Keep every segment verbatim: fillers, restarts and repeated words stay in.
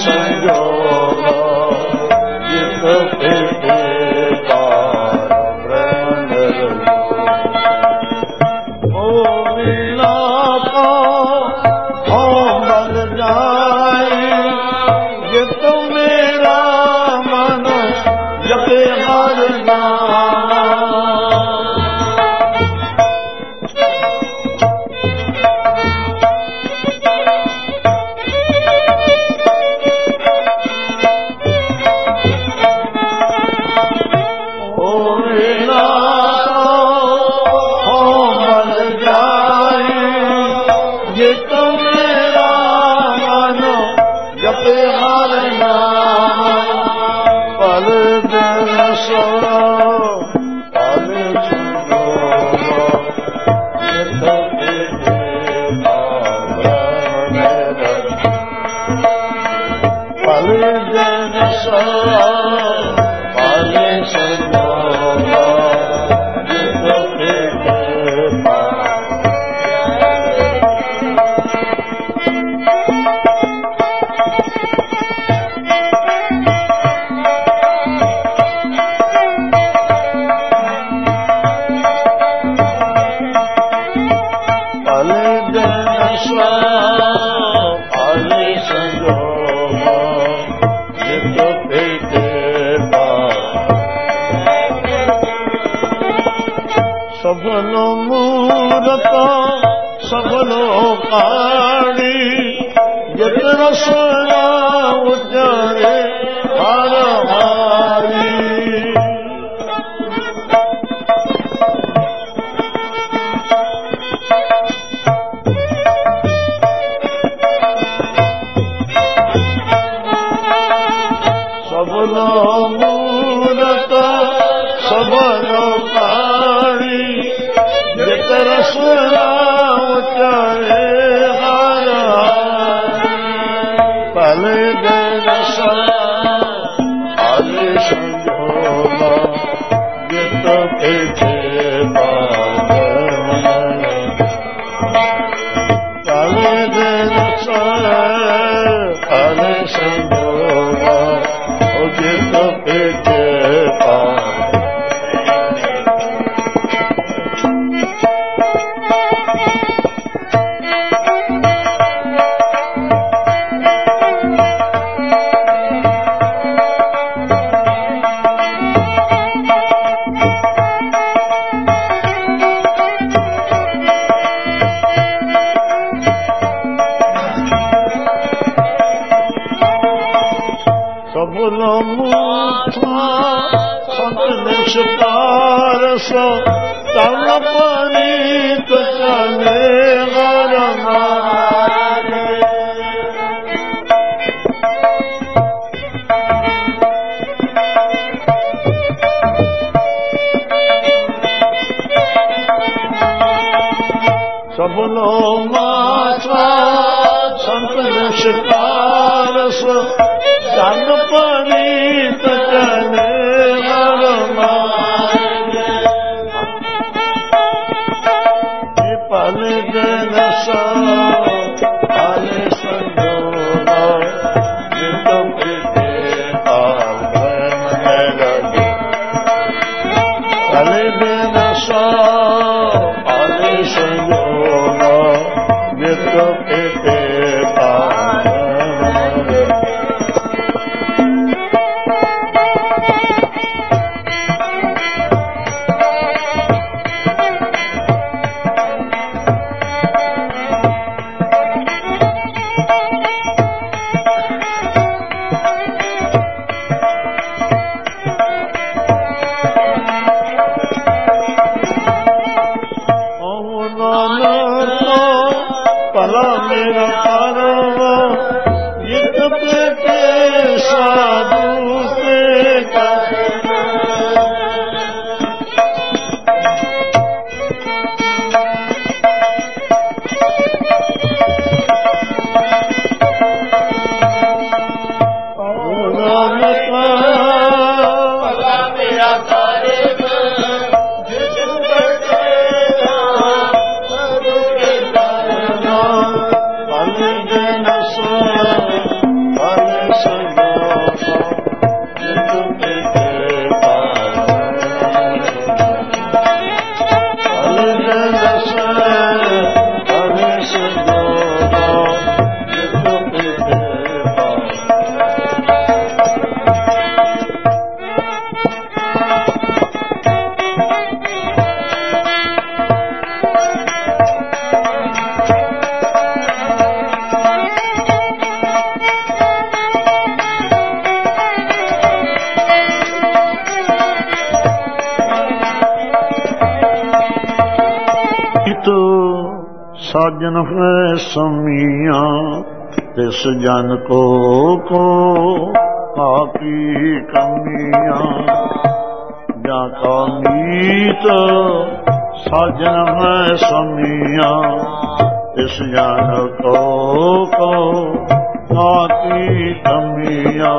संजोगा जित पीते पार ब्रह्म ओ लीला का हो बल जाए ये तो मेरा मन जपे हर नाम सबलो मूरत सबलो काड़ी जत रसना उजरे हर हारी सबलो मूरत सबलो काड़ी जत रसना उजरे हर पल दिन आले संजोगा जित पीछे पल दिन आले संजोगा जित पीछे सबलो मूठा संत निष्पारस तन परीत चले हर मारे सबलो माठा संत निष्पारस तन परीत चले हर मारे पल दिन आले संजोगा जित पीते पार लगे पल दिन आले संजोगा जित पीते पार पला मेरा परवा जित पे साधु के पला मेरा साजन है समिया तिस जन को को आपी कमिया जाका मीत साजन है समिया तिस जन को को आपी कमिया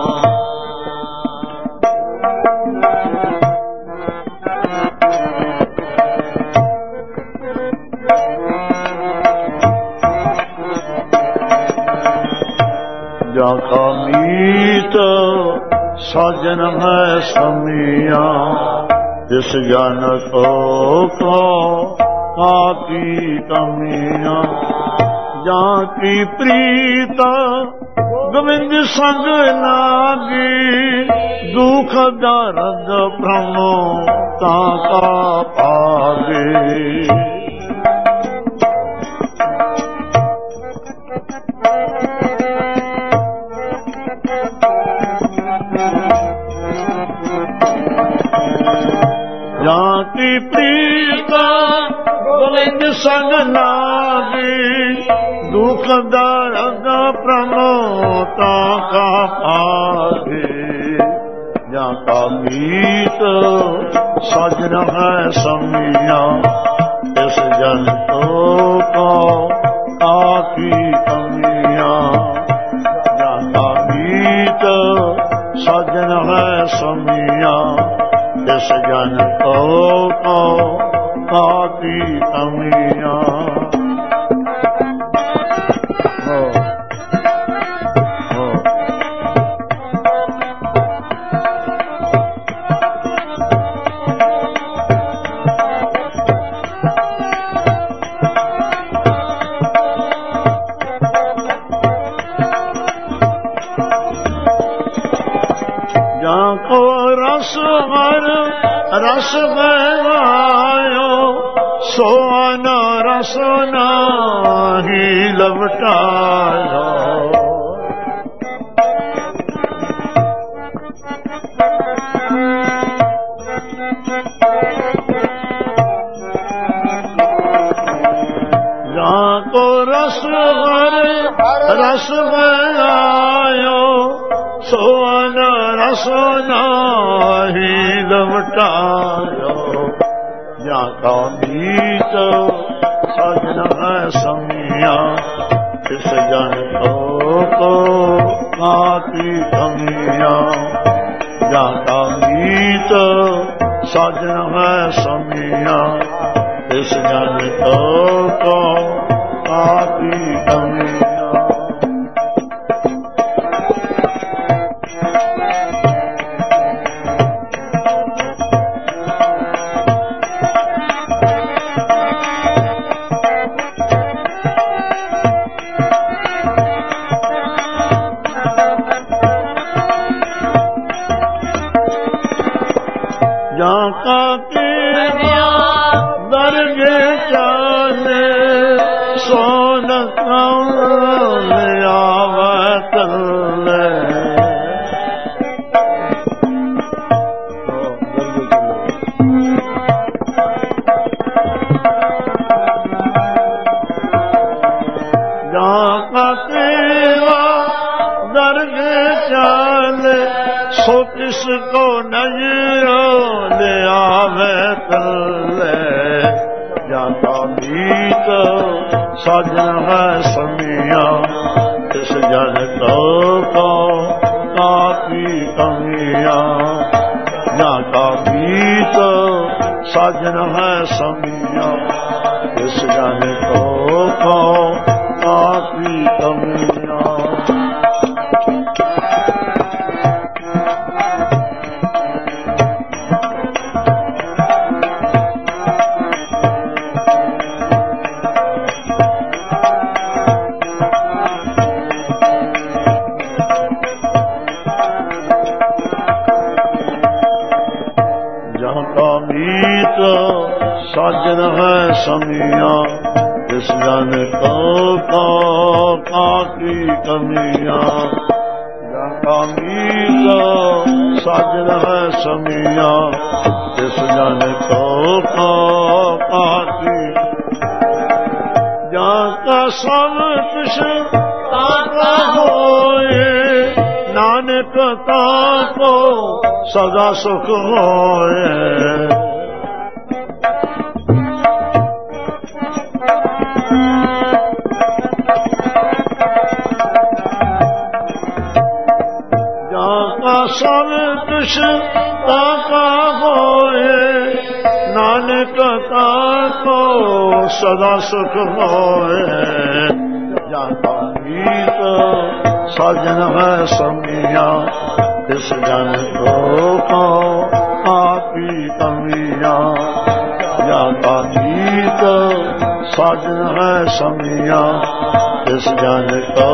जाका मीत साजन है समिया जिस जन को को काकी कमिया जाकी प्रीता गोविंद संग लागी दुख दर्द भ्रमो ताका पागे जाकी प्रीता गोविंद संग लागी दुख दर्द प्रमोता का पागे जाका मीत सजन है समिया इस जन को आखी कमिया जाका मीत सजन है समिया इस जन को आखी कमिया जाको रस हर रस गवायो सोन रस नाही लवटायो जाको रस हर रस गवायो सोन रस नाही लवटायो जाका मीत सजन है समिया इस जन को आखी कमिया जाका मीत सजन है समिया इस जन को आखी कमिया जाका के दरगे चाले सोन कौन आवे तले जाका के दरगे चाले सो किसको नजरो ले आवे तले जाका मीत सजन है समिया इस जन को काकी कमिया जाका मीत सजन है समिया इस जन को काकी कमिया मीत साजन है समिया इस जन को काकी कमिया जाका मीत साजन है समिया इस जन को काकी जाका सब कुछ ताका होए, नानक ताको सदा सुख होए। जाका सब कुछ ताका होए, नानक ताको सदा सुख होए। जाका मीत साजन है समिया, इस जन को आपी कमिया। जाका मीत साजन है समिया, इस जन को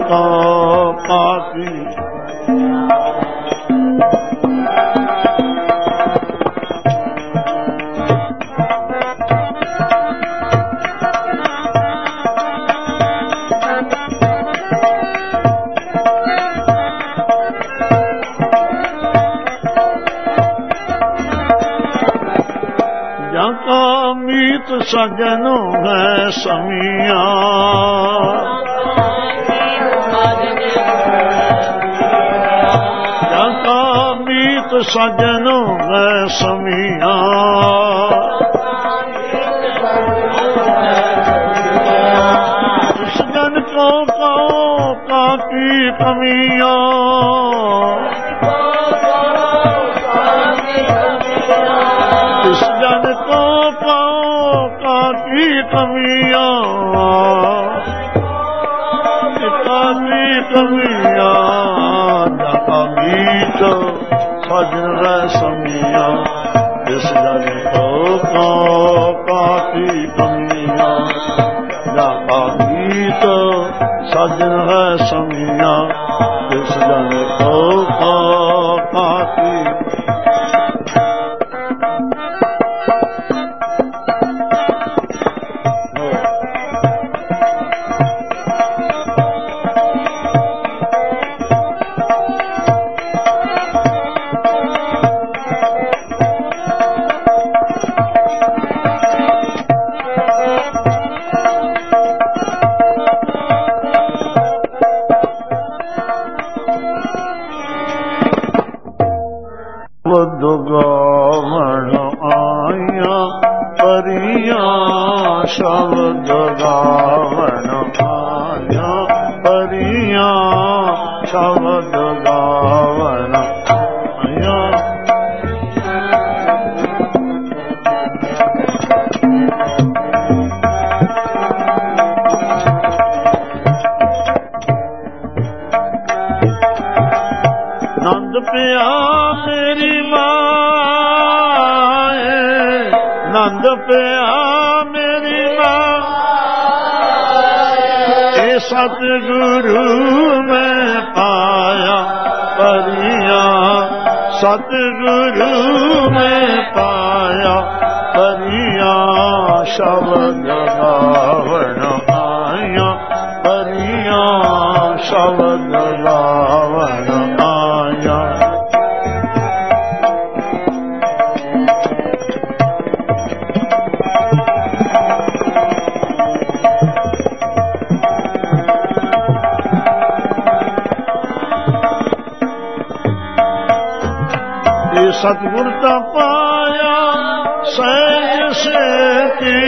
आपी। मीत सजनों है समिया, जाका मीत सजनों है समिया। इस जन को कहो काकी कमिया, इस जन को काकी कमिया, काकी कमिया। जाका मीत सजन है समिया, इस जन को काकी कमिया। जाका मीत सजन है समिया, इस जन को काकी। गावण आया परिया, शब्द गावण आया परिया, शब्द गावण आया। नंद पिया मेरी माए, नंद पिया मेरी माँ, ए सतगुरु में पाया परिया, सतगुरु में पाया परिया। शब्द गावण आया परिया, शब्द गावण आया। सतगुरता पाया सहज से की,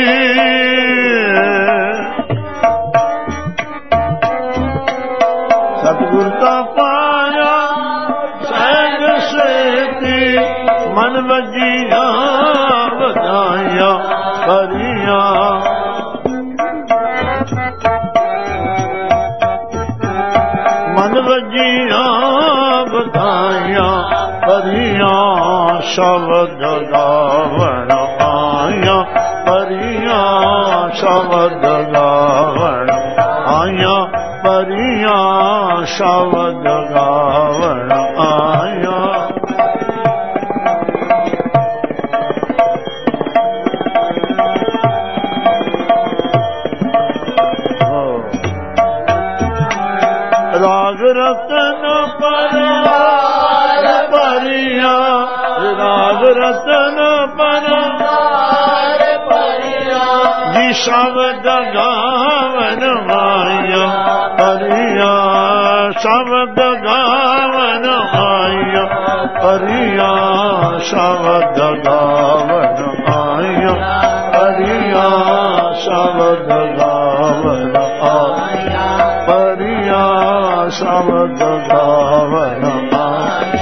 सतगुरता पाया सहज से की। मन बजिया बधाया परिया, मन बजिया बधाया परिया। शब्द गावण आया परिया, शब्द गावण आया परिया, शब्द गावण आया। राग रतन परिया परिया, राग रतन पर परिया। जी शब्द गावन आया परिया शब्द गावन आया परिया शब्द गावन आया परिया शब्द गावन आया परिया शब्द गावन आया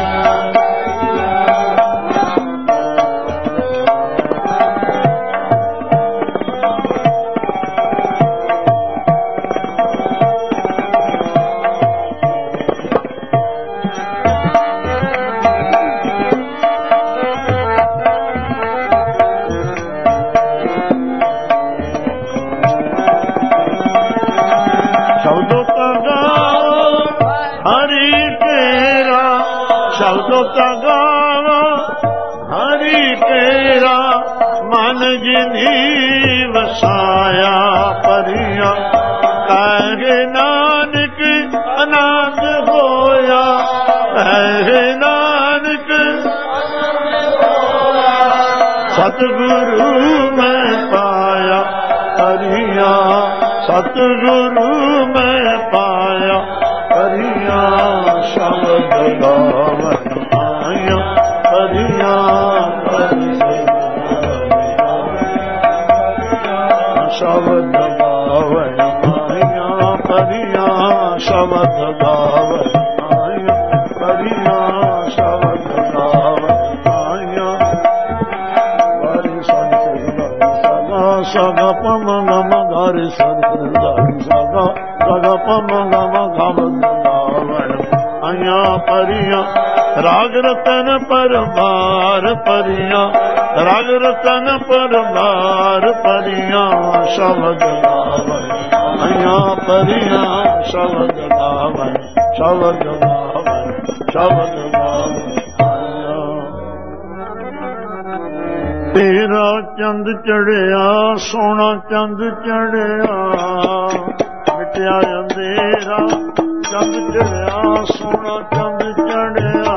शब्दों का गावा हरि तेरा मन जिनी वसाया परिया कहे नानक आनंद होया कहे नानक सतगुरु मैं पाया परिया सतगुरु मैं पाया परिया शब्द गावन आया परिया शब्द गावन आया परिया शब्द गावन आया परिया शब्द गावन आया हरि सगा सगा पम गम हरि सगा सगा सगा पम गम गावन आया परिया राग रतन पर बार परिया राग रतन पर बार परिया शब्द गावन आया परिया शब्द गावन शब्द गावन शब्द गावन आया तेरा चंद चढ़िया सोना चंद चढ़िया मिटिया अंधेरा चंद चढ़िया सोना चंद चढ़िया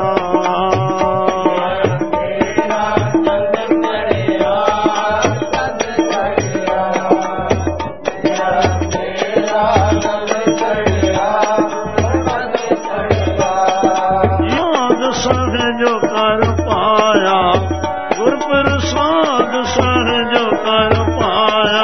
याद सह जो कर पाया गुर प्रसाद सह जो कर पाया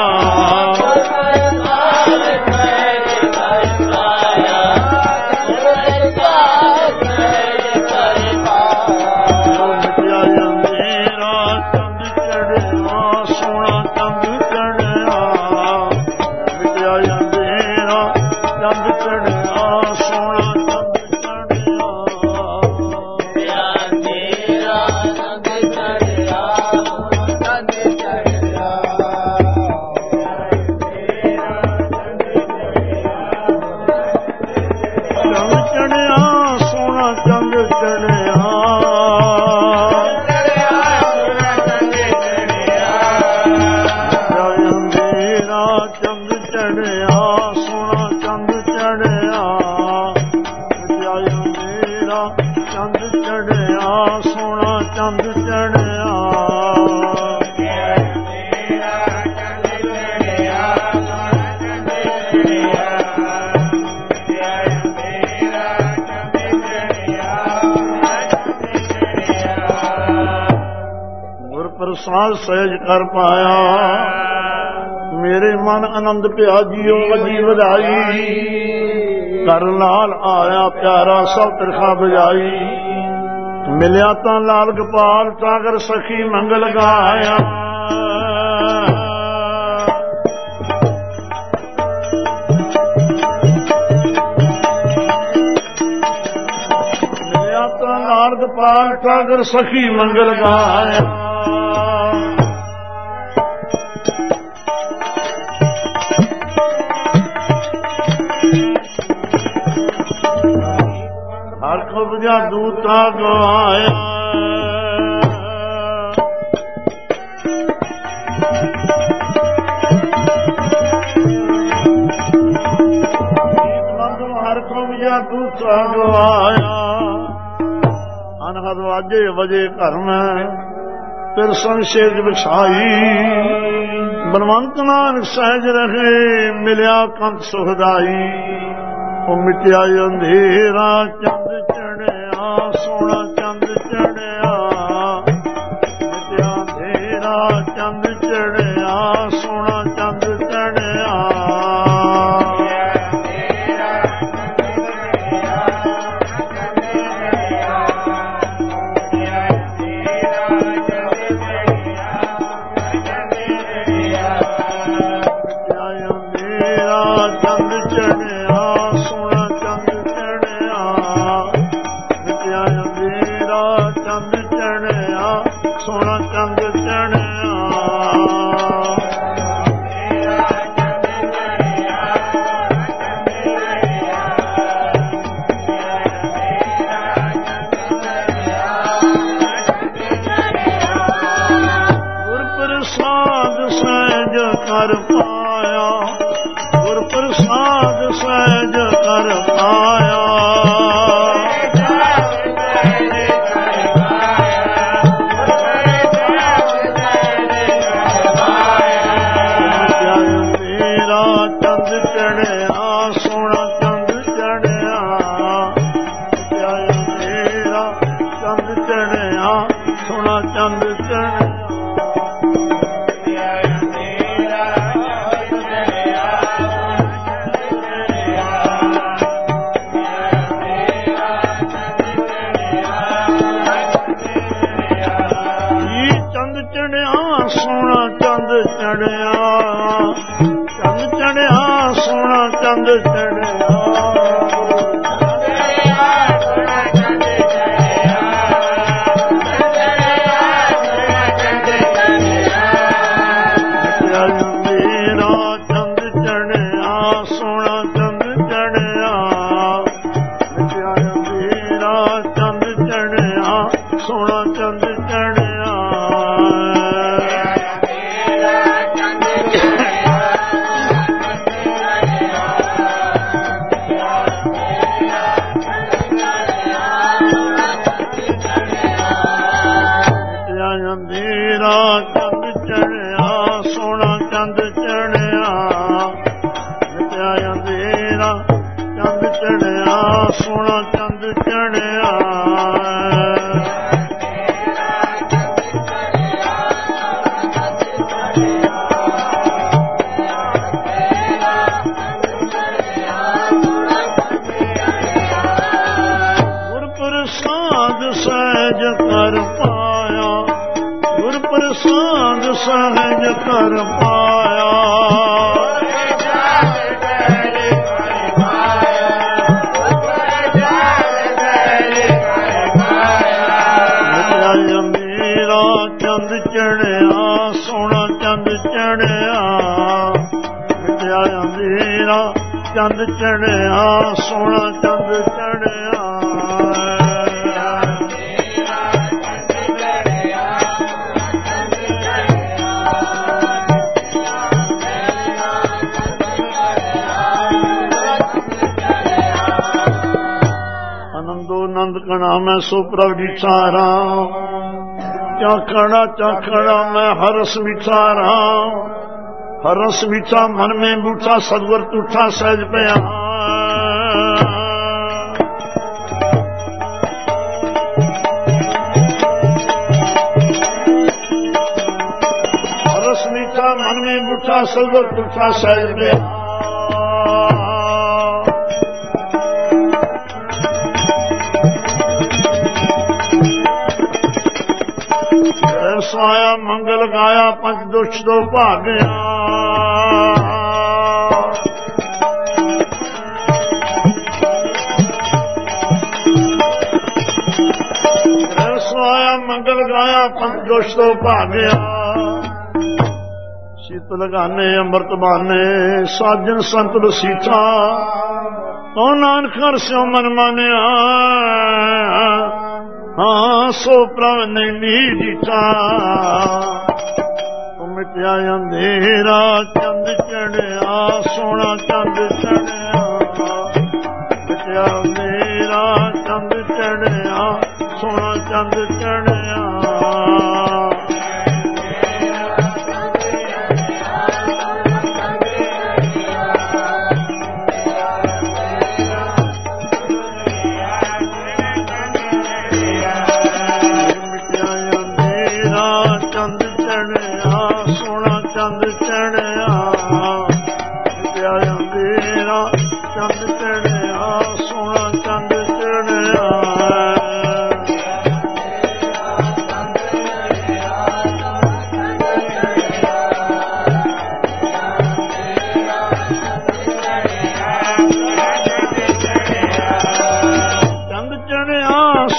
प्रसाद सहज कर पाया मेरे मन आनंद पिया जियो अजी वधाई कर लाल आया प्यारा सब तिरखा बजाई मिलिया ता लाल गोपाल सागर सखी मंगल गाया मिलिया ता लाल गोपाल सागर सखी मंगल गाया हर खबजा दूता गवाया हर खबजा दूता गवाया अनहद वाजे वजे घर में फिर संशेष बिछाई ਬਲਵੰਤ ਨਾਨਕ ਸਹਿਜ ਰਹੇ ਮਿਲਿਆ ਕੰਤ ਸੁਖਦਾਈ। ਉਹ ਮਿਟਿਆ ਅੰਧੇਰਾ ਚੰਦ ਚੜਿਆ ਸੋਹਣਾ ਚੰਦ ਚੜਿਆ। ਮਿਟਿਆ ਅੰਧੇਰਾ ਚੰਦ ਚੜਿਆ ਸੋਹਣਾ ਚੰਦ ਚੜਿਆ। ਕਰ ਪਾਇਆ ਗੁਰ ਪ੍ਰਸਾਦ ਸਹਿਜ ਕਰ ਪਾਇਆ। ਤੇਰਾ ਚੰਦ ਚੜਿਆ ਸੋਹਣਾ ਚੰਦ ਚੜਿਆ। ਤੇਰਾ ਚੰਦ ਚੜਿਆ ਸੋਹਣਾ ਚੰਦ ਚੜਿਆ। ਸੋਹਣਾ ਚੰਦ ਚੜਿਆ ਚੰਦ ਚੜਿਆ ਸੋਹਣਾ ਚੰਦ ਚੜਿਆ। ਮੇਰਾ ਚੰਦ ਚੜਿਆ ਸੋਹਣਾ ਚੰਦ ਚੜਿਆ। ਮੇਰਾ ਚੰਦ ਚੜਿਆ ਸੋਹਣਾ ਚੰਦ ਚੜਿਆ। ਮੇਰਾ ਚੰਦ ਚੜਿਆ ਸੋਹਣਾ ਚੰਦ ਚੜਿਆ। ਮਿਟਿਆ ਅੰਧੇਰਾ ਚੰਦ ਚੜਿਆ ਸੋਹਣਾ ਚੰਦ ਚੜਿਆ। ਗੁਰ ਪ੍ਰਸਾਦ ਸਹਿਜ ਕਰ ਪਾਇਆ ਗੁਰ ਪ੍ਰਸਾਦ ਸਹਿਜ ਕਰ ਪਾਇਆ। ਮੇਰਾ ਚੰਦ ਚੜਿਆ ਸੋਹਣਾ ਚੰਦ ਚੜਿਆ। ਮਿਟਿਆ ਮੇਰਾ ਚੰਦ ਚੜਿਆ ਸੋਹਣਾ ਚੰਦ ਚੜਿਆ। ਆਨੰਦ ਕਣਾ ਮੈਂ ਸੋ ਪ੍ਰਭ ਵਿਚਾਰਾ। ਚਾਖੜਾ ਚਾਖੜਾ ਮੈਂ ਹਰਸ ਵਿਚਾਰਾ। ਹਰਸ ਵਿਚਾ ਮਨ में ਬੂਠਾ ਸਤਿਗੁਰ ਤੂਠਾ ਸਹਿਜ ਪਿਆ। ਹਰਸ ਵਿਚਾ ਮਨ में ਬੂਠਾ ਸਤਿਗੁਰ ਤੂਠਾ ਸਹਿਜ ਪਿਆ। ਸਾਇਆ ਮੰਗਲ ਗਾਇਆ ਪੰਜ ਦੁਸ਼ ਤੋਂ ਭਾਗਿਆ। ਸਾਇਆ ਮੰਗਲ ਗਾਇਆ ਪੰਜ ਦੁਸ਼ ਤੋਂ ਭਾਗਿਆ। ਸੀਤਲ ਗਾਨੇ ਅੰਮ੍ਰਿਤ ਬਾਨੇ ਸਾਜਨ ਸੰਤ ਬਸੀਠਾ। ਤੋ ਨਾਨਕ ਹਰਿ ਸਿਉ ਮਨ ਮਾਨਿਆ। ਹਾਂ ਸੋ ਪ੍ਰਭ ਨੇ ਡੀਠਾ। ਮਿਟਿਆ ਅੰਧੇਰਾ ਚੰਦ ਚੜਿਆ ਸੋਹਣਾ ਚੰਦ ਚੜਿਆ। ਮਿਟਿਆ ਅੰਧੇਰਾ ਚੰਦ ਚੜਿਆ ਸੋਹਣਾ ਚੰਦ ਚੜਿਆ।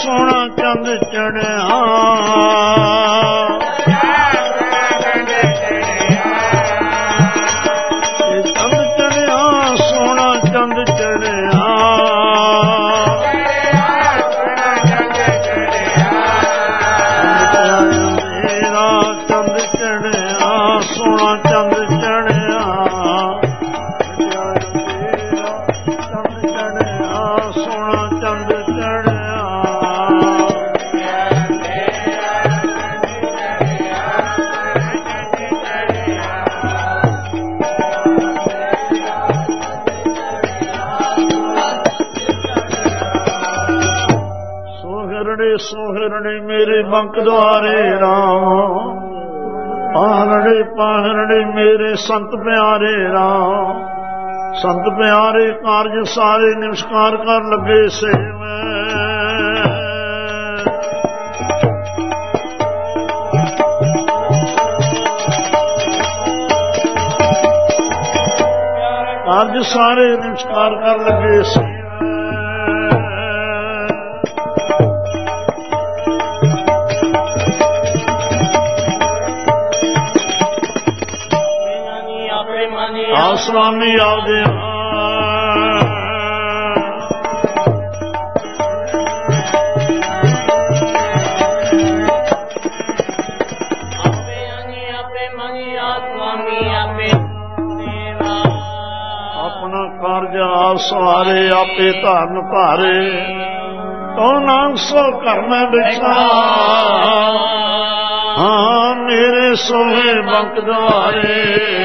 ਸੋਹਣਾ ਚੰਦ ਚੜਿਆ ਚੰਦ ਚੜਿਆ ਸੋਹਣਾ ਚੰਦ ਚੜਿਆ ਚੰਦ ਚੜਿਆ ਸੋਹਣਾ ਚੰਦ ਚੜਿਆ ਚੰਦ ਚੜਿਆ ਸੋਹਣਾ ਚੰਦ ਚੜਿਆ ਸੋਹਰੜੇ ਸੋਹਰੜੇ ਮੇਰੇ ਬੰਕ ਦੁਆਰੇ ਰਾਮ ਪਾਹਰੜੇ ਪਾਹਰੜੇ ਮੇਰੇ ਸੰਤ ਪਿਆਰੇ ਰਾਮ ਸੰਤ ਪਿਆਰੇ ਕਾਰਜ ਸਾਰੇ ਨਮਸਕਾਰ ਕਰ ਲੱਗੇ ਸੇਵੈ ਕਾਰਜ ਸਾਰੇ ਨਮਸਕਾਰ ਕਰ ਲੱਗੇ ਸੇਵੈ ਆ ਸੁਆਮੀ ਆਦੇ ਆਪਣਾ ਕਾਰਜ ਆਪ ਸਵਾਰੇ ਆਪੇ ਧਾਰਨ ਭਾਰੇ ਤੋ ਨਾਮ ਸੋ ਕਰਨਾ ਬਿਛਾ ਹਾਂ ਮੇਰੇ ਸੋਹੇ ਬੰਕ ਦੁਆਰੇ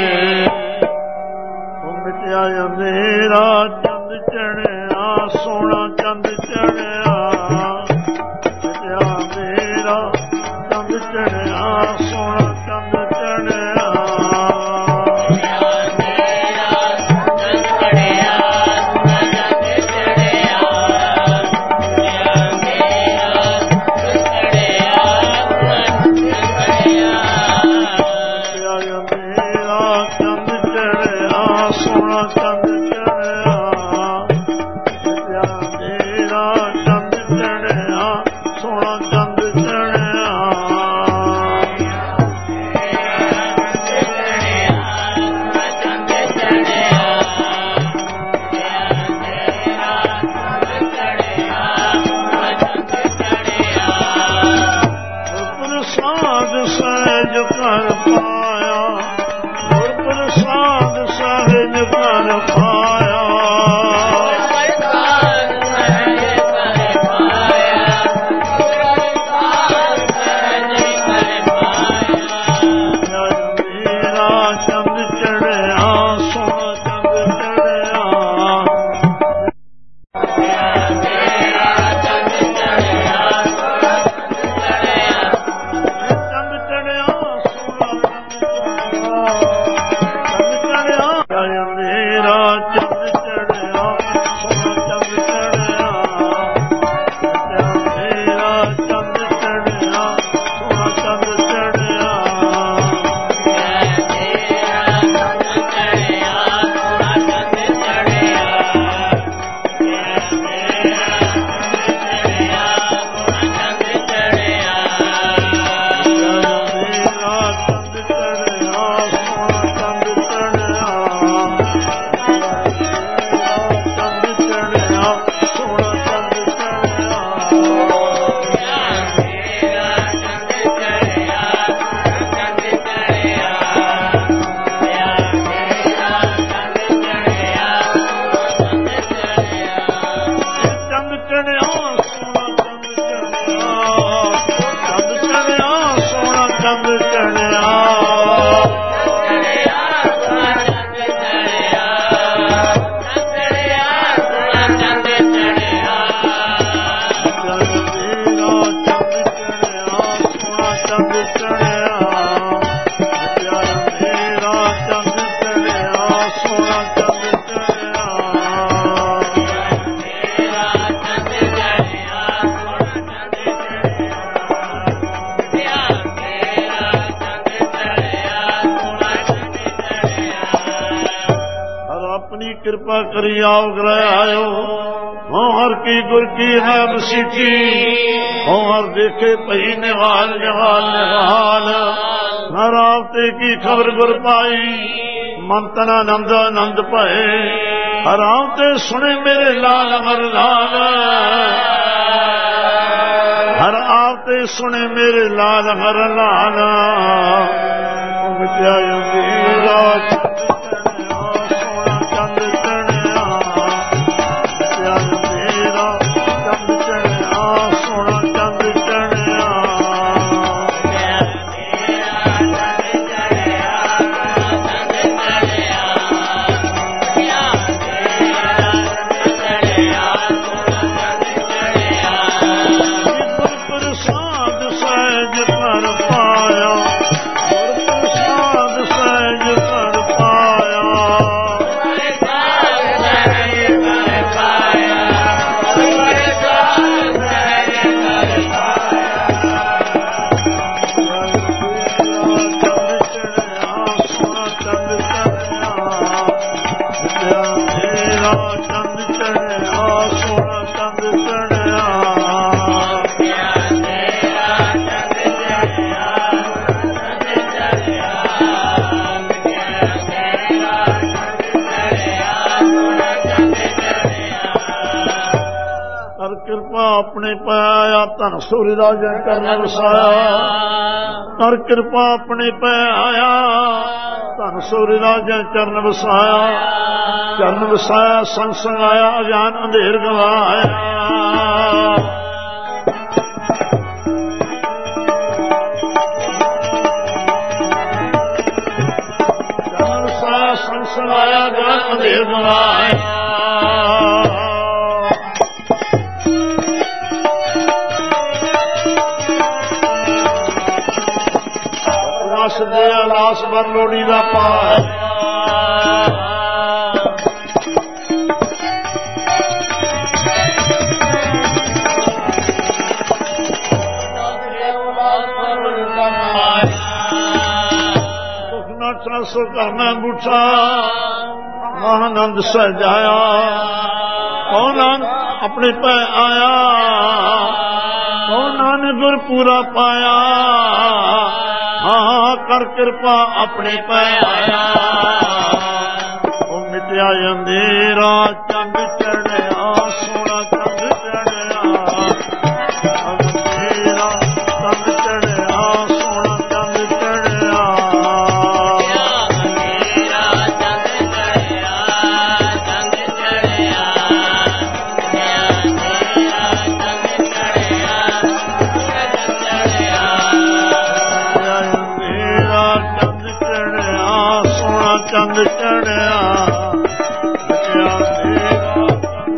ਮਿਟਿਆ ਅੰਧੇਰਾ ਚੰਦ ਚੜਿਆ ਸੋਹਣਾ ਚੰਦ ਚੜਿਆ ਮਿਟਿਆ ਅੰਧੇਰਾ ਚੰਦ ਚੜਿਆ ਸੋਹਣਾ ਚੰਦ ਚੜਿਆ ਸਹਿਜ ਕਰ ਪਾਇਆ ਗੁਰ ਪ੍ਰਸਾਦ ਸਹਿਜ ਕਰ ਪਾਇਆ ਮੇਰਾ ਚੰਦ ਚੜਿਆ ਸੋਹਣਾ ਚੰਦ ਚੜਿਆ अपनी कृपा करी आओ ग्रह आयो हो हर की गुर की है बसीची हो हर देखे पही निहाल निहाल निहाल हर आवते की खबर गुर पाई मन तना नंद आनंद पाए हर आवते सुने मेरे लाल हर लाल हर आवते सुने मेरे लाल हर लाल अपने पाया धन सूरदास जन करना वसाया कर कृपा अपने पै आया धन सूरदास जन चरण वसाया चरण वसाया संग संग आया अजान अंधेर गवाया चरण वसाया संग संग आया अजान अंधेर गवाया दे अलास बर लोड़ी दा पार सो करना बूठा महानंद सजाया कौन अपने पै आया कौन नानक गुर पूरा पाया हाँ कर कृपा अपने पै आया ओ मिटया अंधेरा चंद चढ़िया सोना चंद चढ़िया अंधेरा चंद चढ़िया सोना चंद चढ़िया अंधेरा चंद चढ़िया चंद चढ़िया अंधेरा चंद चढ़िया चंद चढ़िया चंद चढ़िया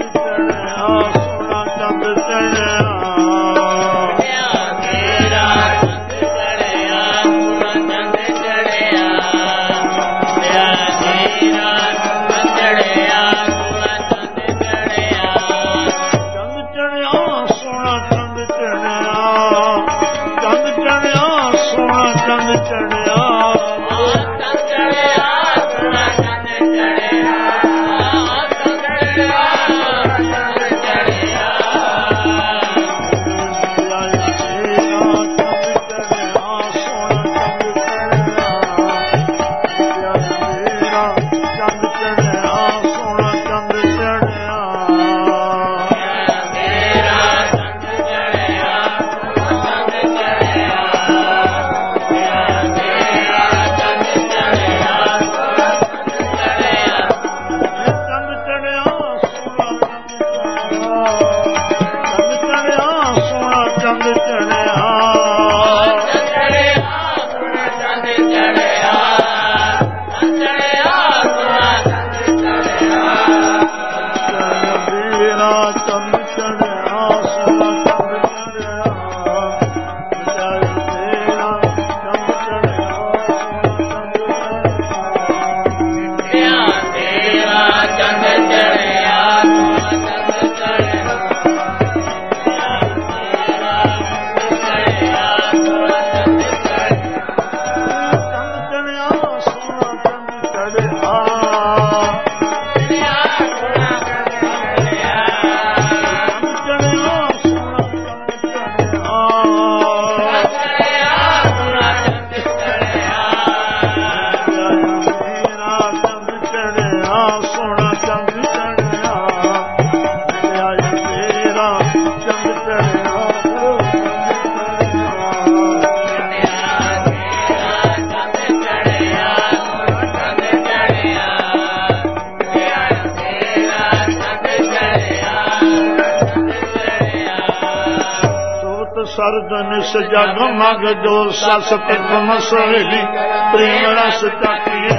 ਸਰਦ ਨਿਸ ਜਗ ਮਗ ਜੋ ਸਸ ਪਿਤ ਮਸਹੇਲੀ ਪ੍ਰੇਮ ਰਸ ਚਾਖੀਏ।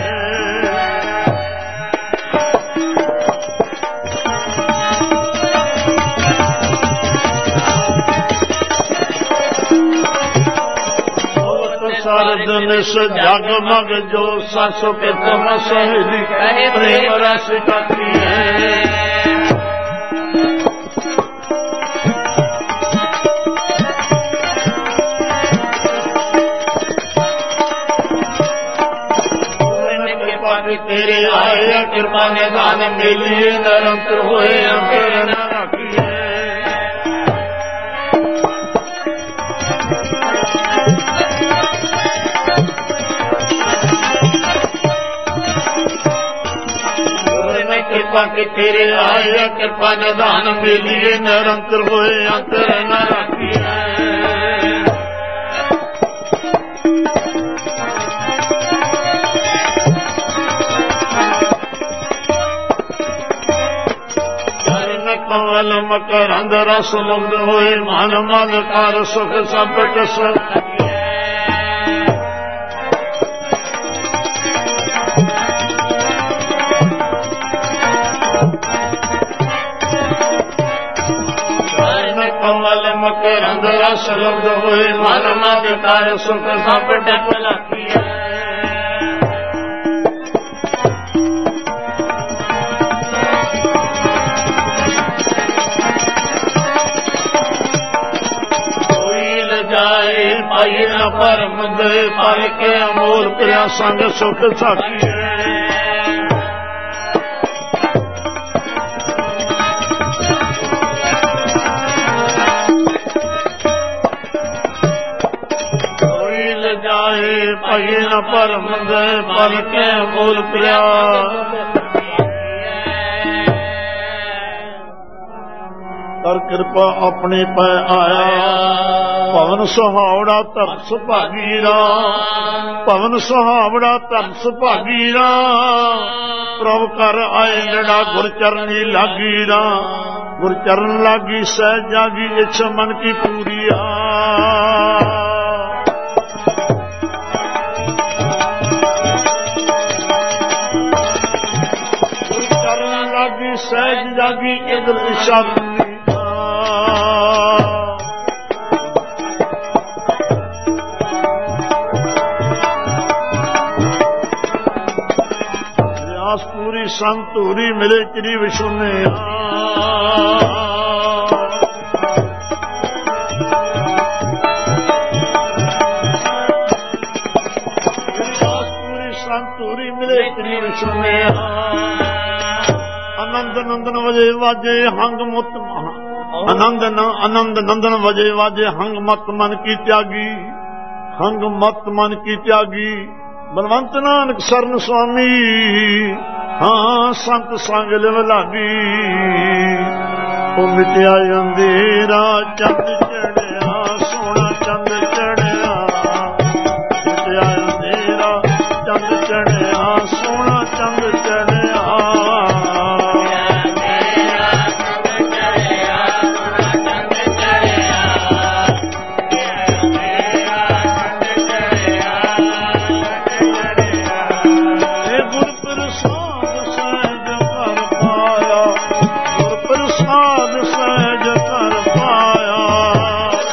ਸਰਦ ਨਿਸ ਜਗ ਮਗ ਜੋ ਸਸ ਪਿਤ ਮਸਹੇਲੀ ਪ੍ਰੇਮ ਰਸ ਚਾਖੀਏ। तेरे आया कृपा निधान मिलिए निरंतर होए अंतर न रखिए। कृपा के तेरे आया कृपा निधान मिलिए निरंतर होए अंतर न रखिए। कमल मकरंद रस मुग्ध होए मन मद कर सुख सब कस। कमल मकरंद रस मुग्ध होए मन मद कर सुख सब टक लखिए। पाई न परम दे पर के अमोल प्रिया संग सुख साखी। कोई ल जाए पाई न परम दे पर के अमोल प्रिया। कर कृपा अपने पै आया पवन सुहावड़ा धर्म सुभागी राम। पवन सुहावड़ा धर्म सुभागी राम। प्रभ कर आए लड़ा गुर चरनी लागी राम। गुर चरण लागी सहज जागी इच्छा मन की पूरी आ। गुर चरण लागी सहज जागी इधर इच्छा पूरी संतूरी मिले चिरी विशुने। पूरी संतूरी मिले चिरी विशुने। आनंद नंदन वजे वाजे हंग मुत आनंद न आनंद नंदन वजे वाजे हंग मत मन की त्यागी। हंग मत मन की त्यागी बलवंत नानक सरन स्वामी। हाँ संत संग लिव लागी। ओ मिटिया अंधेरा चंद चढ़िया सोना चंद चढ़िया। मिटिया अंधेरा चंद चढ़िया सोना चंद चढ़िया। सहज कर पाया।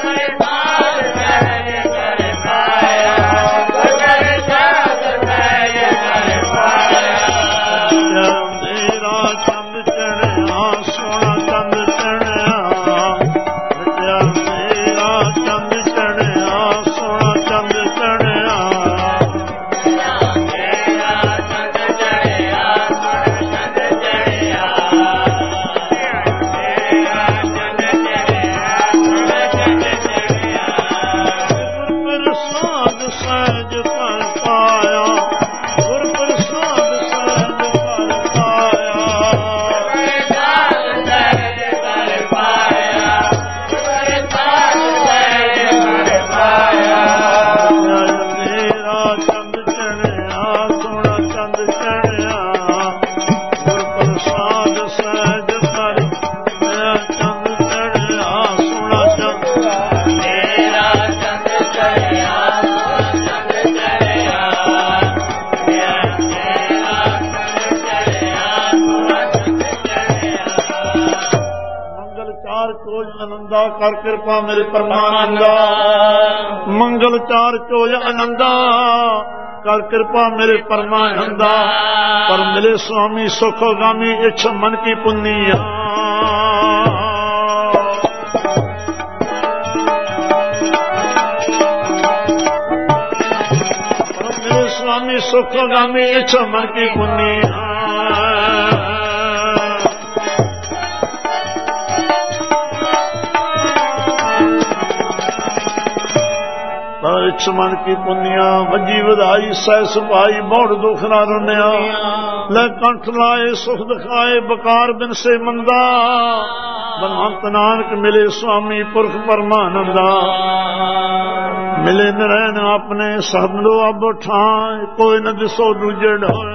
ਚਾਰ ਚੋਜ ਆਨੰਦਾ ਕਰ ਕਿਰਪਾ ਮੇਰੇ ਪਰਮਾਨੰਦਾ ਮੰਗਲ ਚਾਰ ਚੋਜ ਆਨੰਦਾ ਕਰ ਕਿਰਪਾ ਮੇਰੇ ਪਰਮਾਨੰਦਾ ਪਰ ਮਿਲੇ ਸੁਆਮੀ ਸੁਖਗਾਮੀ ਇੱਛ ਮਨ ਕੀ ਪੁੰਨੀਆ ਪਰ ਮਿਲੇ ਸੁਆਮੀ ਸੁਖਗਾਮੀ ਇੱਛ ਮਨ ਕੀ ਪੁੰਨੀਆ ਇੱਛ ਮਨ ਕੀ ਪੁੰਨੀਆ ਵੱਜੀ ਵਧਾਈ ਸਹਿ ਸੁਭਾਈ ਬੌੜ ਦੁਖ ਨਾ ਰੁੰਨਿਆ ਲੈ ਕੰਠ ਲਾਏ ਸੁਖ ਦਿਖਾਏ ਬਕਾਰ ਬਿਨ ਸੇ ਮੰਦਾ ਬਨਵੰਤ ਨਾਨਕ ਮਿਲੇ ਸੁਆਮੀ ਪੁਰਖ ਪਰਮਾਨੰਦਾ ਮਿਲੇ ਨਰੈਣ ਆਪਣੇ ਸਭਨੋ ਅਬ ਠਾਏ ਕੋਈ ਨ ਦਿਸੋ ਦੂਜੇ ਢੋਏ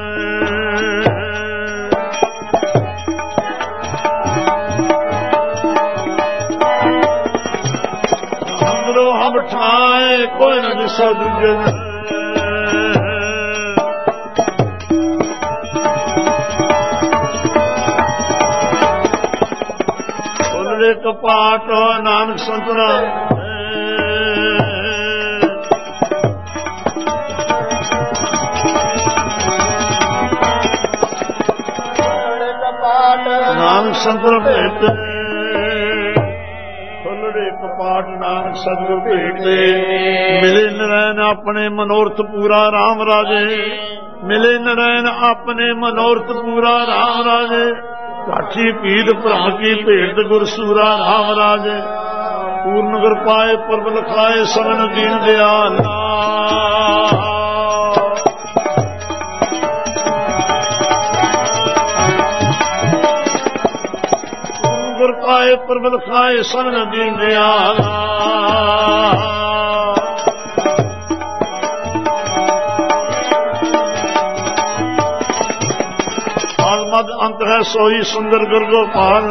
ਹਮ ਠਾਏ ਕੋਈ ਨਾ ਦਿਸੋ ਦੂਜੇ ਖੁੱਲ੍ਹੇ ਕਪਾਟ ਨਾਨਕ ਸੰਤਨਾ ਨਾਨਕ ਸੰਤਨ ਭੇਟ ਕਪਾਟ ਨਾਨਕ ਸਤਿਗੁਰ ਭੇਟਦੇ ਮਿਲੇ ਨਰੈਣ ਆਪਣੇ ਮਨੋਰਥ ਪੂਰਾ ਰਾਮ ਰਾਜੇ ਮਿਲੇ ਨਰੈਣ ਆਪਣੇ ਮਨੋਰਥ ਪੂਰਾ ਰਾਮ ਰਾਜੇ ਕਾਠੀ ਪੀੜ ਭਰਾ ਕੀ ਭੇਟ ਗੁਰ ਸੂਰਾ ਰਾਮ ਰਾਜੇ ਪੂਰਨ ਗੁਰ ਪਾਏ ਪਰਬ ਲਖਾਏ ਸਭਨ ਦੀਨ ਦਿਆਲ ਗੁਰ ਪਾਏ ਪਰਬਲ ਖਾਏ ਸਭਨ ਦੀਨ ਦਿਆਲ ਮਦ ਅੰਤ ਹੈ ਸੋਈ ਸੁੰਦਰ ਗੁਰ ਗੋਪਾਲ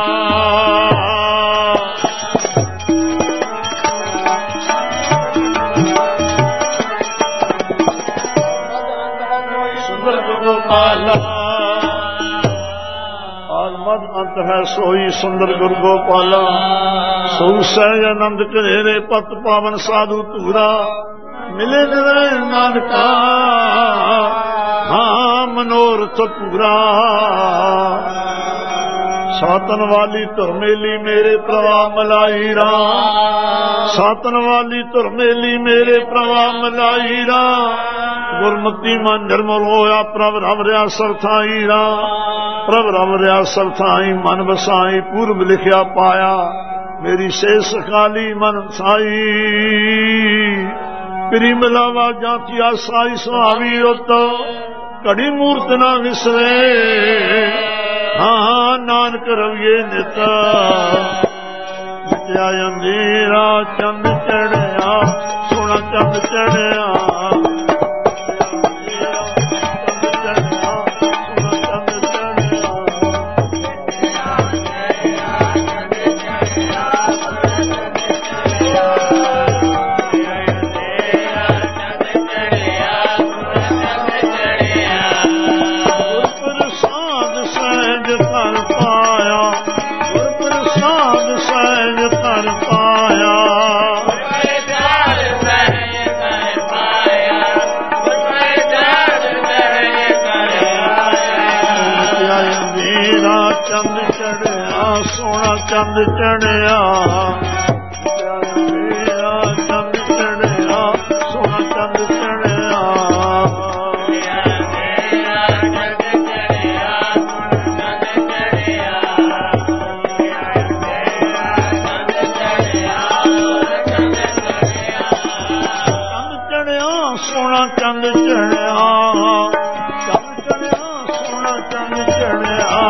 ਸੁੰਦਰ ਗੁਰ ਗੋਪਾਲ ਮਦ ਅੰਤ ਹੈ ਸੋਈ ਸੁੰਦਰ ਗੁਰ ਗੋਪਾਲਾ ਸੋ ਸਹਿਜ ਆਨੰਦ ਘਨੇਰੇ ਪਤ ਪਾਵਨ ਸਾਧੂ ਧੂਰਾ ਮਿਲੇ ਨਰੈਣ ਨਾਨਕਾ ਹਾਂ ਮਨੋਰਥ ਪੂਰਾ ਸਾਤਨ ਵਾਲੀ ਧਰਮੇਲੀ ਮੇਰੇ ਪ੍ਰਵਾਹ ਮਲਾਈ ਰਾਮ ਸਾਤਨ ਵਾਲੀ ਧਰਮੇਲੀ ਮੇਰੇ ਪ੍ਰਵਾਹ ਮਲਾਈ ਰਾਮ ਗੁਰਮਤੀ ਮਨ ਨਿਰਮਲ ਹੋਇਆ ਪ੍ਰਭ ਰਮ ਰਿਆ ਸਰਥਾਈ ਰਾਮ ਪ੍ਰਭ ਰਮ ਰਿਆ ਸਰਥਾਈ ਮਨ ਵਸਾਈ ਪੂਰਬ ਲਿਖਿਆ ਪਾਇਆ ਮੇਰੀ ਸੇ ਸਖਾਲੀ ਮਨ ਸਾਈ ਪ੍ਰੀ ਮਿਲਾਵਾ ਜਾਂਤੀਆ ਸਾਈ ਸੁਹਾਵੀ ਰੁੱਤ ਘੜੀ ਮੂਰਤ ਨਾ ਵਿਸਰੇ ਹਾਂ ਨਾਨਕ ਰਵੀਏ ਨਿਤ ਮਿਟਿਆ ਅੰਧੇਰਾ ਚੰਦ ਚੜਿਆ ਸੋਹਣਾ ਚੰਦ ਚੜਿਆ ਚੰਦ ਚੜਿਆ ਮੇਰਾ ਚੰਦ ਚੜਿਆ ਸੋਹਣਾ ਚੰਦ ਚੜਿਆ ਚੰਦ ਚੜਿਆ ਸੋਹਣਾ ਚੰਦ ਚੜਿਆ ਚੰਦ ਚੜਿਆ ਸੋਹਣਾ ਚੰਦ ਚੜਿਆ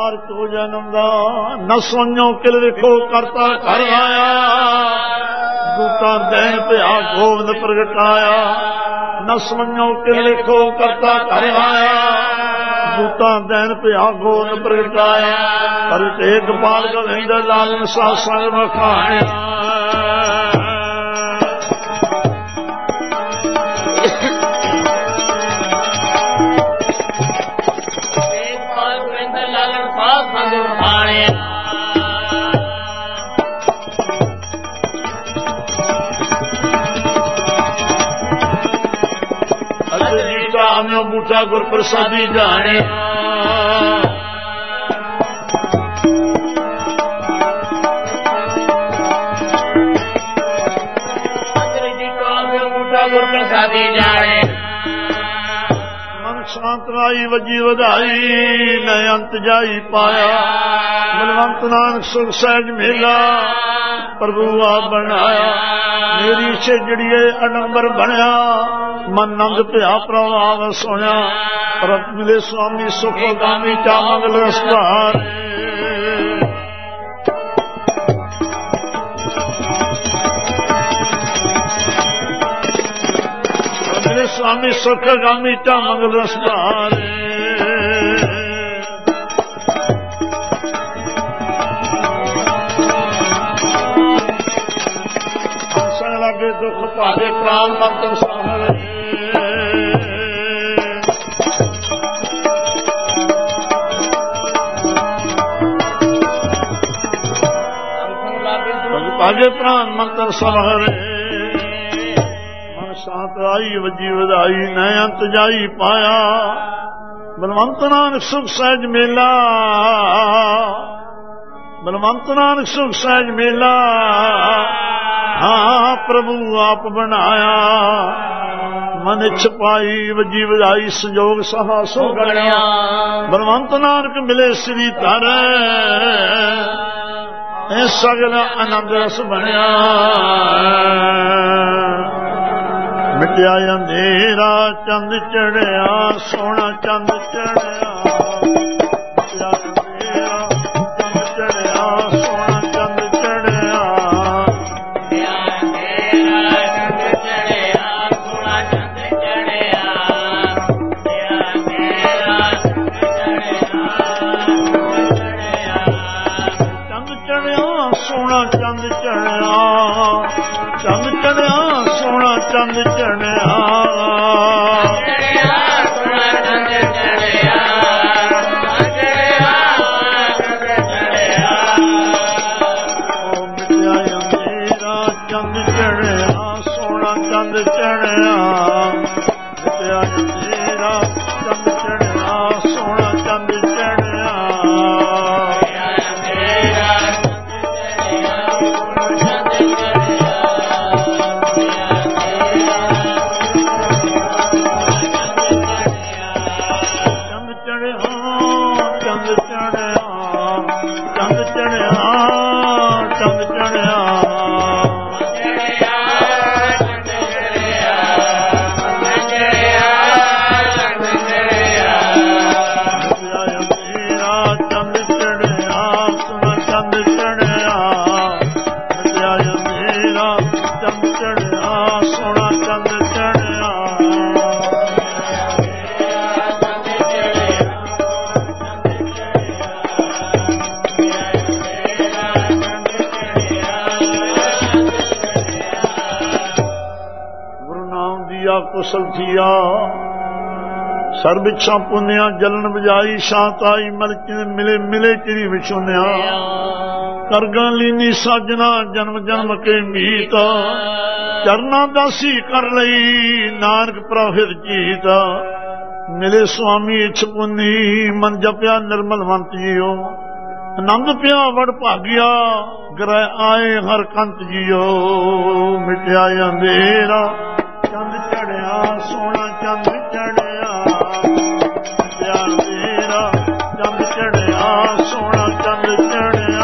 मार्च हो जन्म दा न सोनियो किल विखो करता घर आया दूता दैन पिया गोविंद प्रगटाया न सोनियो किल विखो करता घर आया दूता दैन पिया गोविंद प्रगटाया पर एक बाल गोविंद लाल सा संग मखाया बूटा गुर प्रसादी जाने बूटा गुर प्रसादी जाने मन शांत राई वजी वधाई न अंत जाई पाया बलवंत नानक सुख सहज मेला प्रभु आप बनाया मेरी छेजड़िए अडंबर बनया मन नंद पिया प्रभाव सोया परत मिले स्वामी सुख गामी चा मंगल रसवार मिले स्वामी सुख गामी चा मंगल रसवार लगे दुख पावे प्राण मंत्र सामरे पावे प्राण मंत्र सामरे मन शांत आई वजी वधाई न अंत जाई पाया बलवंत नानक सुख सहज मेला बलवंत नानक सुख सहज मेला हाँ प्रभु आप बनाया मन छपाई वजी वजाई संजोग सहा सो गणिया बलवंत नानक मिले श्री तारे ए सगल आनंद रस बनया मिटिया अंधेरा चंद चढ़िया सोना चंद चढ़िया मिटिया अंधेरा चंद चढ़िया सोना चंद चढ़िया सोना चंद चढ़िया चंद चढ़िया सोना चंद चढ़िया चंद चढ़िया सोना चंद चढ़िया चंद चढ़िया सोना चंद चढ़िया कुशल थिया सर्ब इच्छा पुनिया जलन बजाई शांत आई मल मिले मिले चिरी विछुनिया करगा लीनी साजना जन्म जन्म के मीत चरना दासी कर लई नानक प्रफिर जीत मिले स्वामी इच्छ पुनी मन जपया निर्मल वंत जियो आनंद पिया वड़ भागिया ग्रह आए हर कंत जियो मिटिया अंधेरा चंद चढ़िया सोना चंद चढ़िया तेरा चंद चढ़िया सोना चंद चढ़िया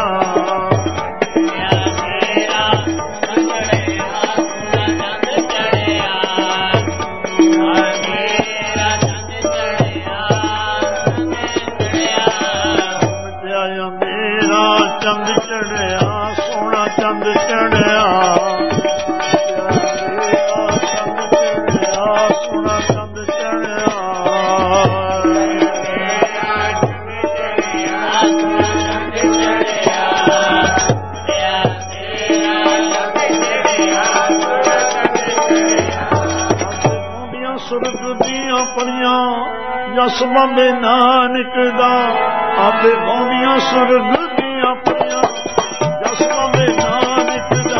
ਜਸ ਬਾਬੇ ਨਾਨਕ ਦਾ ਆਪੇ ਗਾਉਂਦੀਆਂ ਸੁਰਗ ਦੀਆਂ ਪਰੀਆਂ ਜਸ ਬਾਬੇ ਨਾਨਕ ਦਾ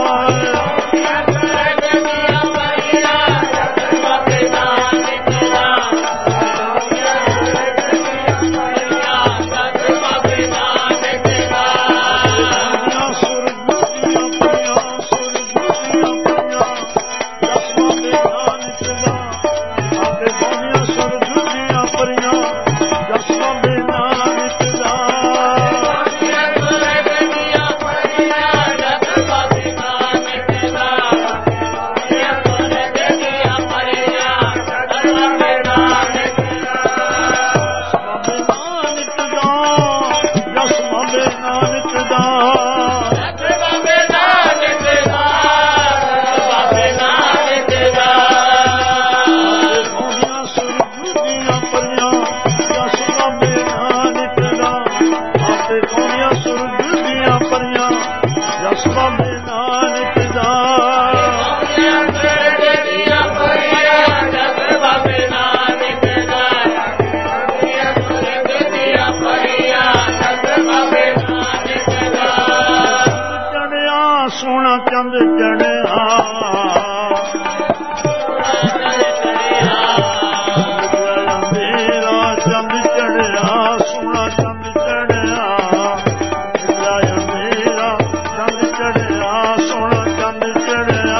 ਸੋਹਣਾ ਚੰਦ ਚੜਿਆ ਮੇਰਾ ਚੰਦ ਚੜਿਆ ਸੋਹਣਾ ਚੰਦ ਚੜਿਆ ਮੇਰਾ ਚੰਦ ਚੜਿਆ ਸੋਹਣਾ ਚੰਦ ਚੜਿਆ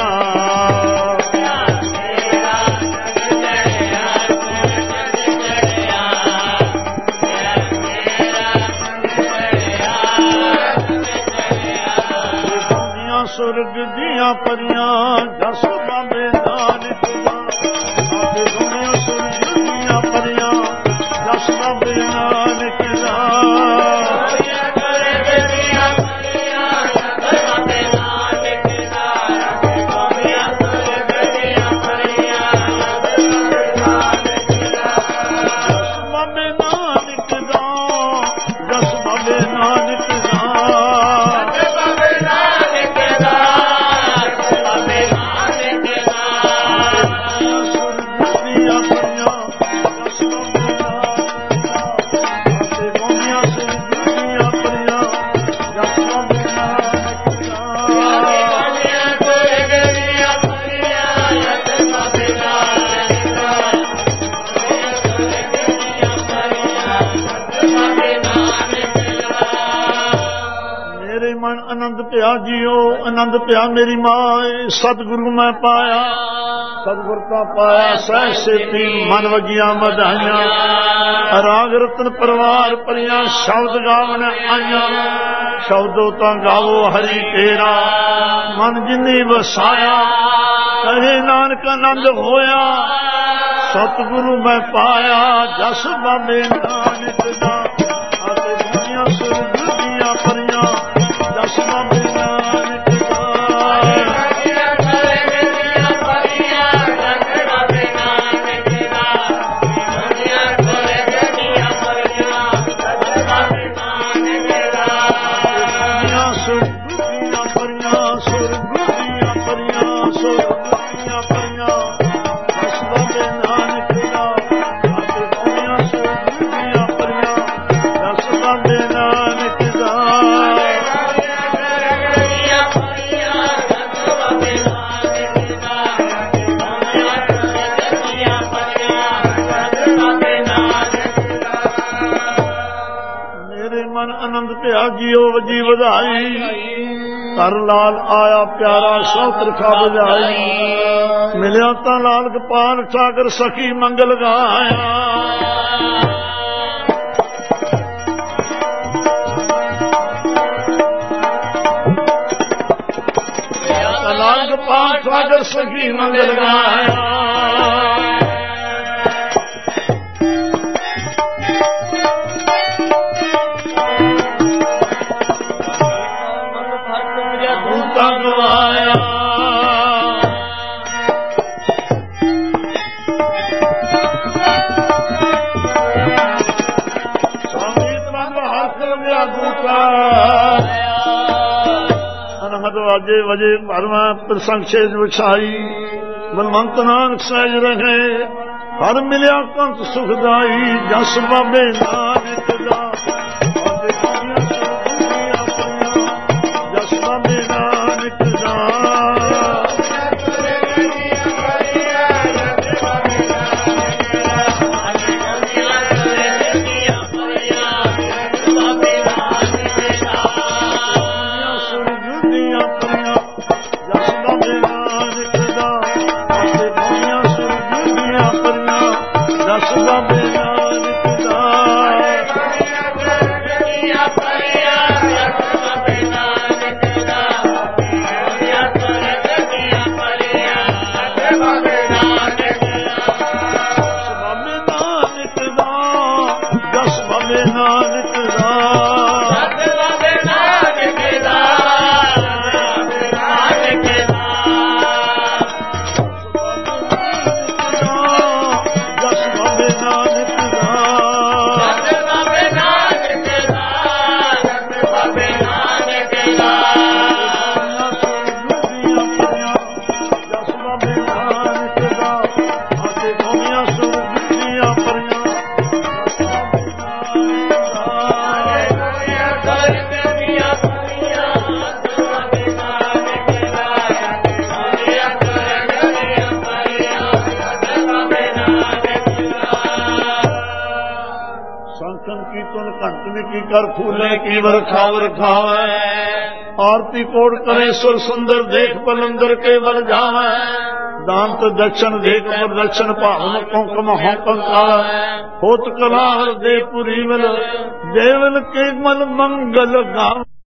ਸੁਰਗ ਦੀਆਂ ਪਰੀਆਂ ਜਸ ਬਾਬੇ ਨਾਨਕ ਦਾ ਆਪੇ ਗਾਉਂਦੀਆਂ ਸੁਰਗ ਦੀਆਂ ਪਰੀਆਂ ਜਸ ਬਾਬੇ ਨਾਨਕ ਦਾ आनंद पिया जियो आनंद पिया मेरी माए सतगुरु मैं पाया सतगुर का पाया सह सेती मन वगिया मधाइया राग रतन परिवार परिया शब्द गावन आइया शब्दों तो गावो हरि तेरा मन जिन्नी वसाया कहे नानक आनंद होया सतगुरु मैं पाया जस बाबे नानक दा आते दुनिया सुरग दिया परिया जस बाबे नानक दा जियो वजी वधाई कर लाल आया प्यारा सौत्र खा बजाई मिलिया ता लाल गोपाल ठाकर सखी मंगल गाया लाल गोपाल ठाकर सखी मंगल गाया वाजे वजे भरवा प्रसंग छेद विछाई बलवंत नानक सहज रहे ਹਰ ਮਿਲਿਆ ਕੰਤ ਸੁਖਦਾਈ ਜਸ ਬਾਬੇ ਨਾਨਕ ਦਾ ਆਦੇ ਦੁਨੀਆਂ ਸੁਖੀਆਂ ਪਈਆਂ ਜਸ ਬਾਬੇ ਨਾਨਕ ਦਾ कर फूले की वर्खावर खावे आरती कोट करे सुर सुंदर देख पलंदर के बल जावे दांत दक्षिण देख पर दक्षिण पावन कुंकम होकं कावे होत कला हर देपुरी मल देवल के मल मंगल गावे।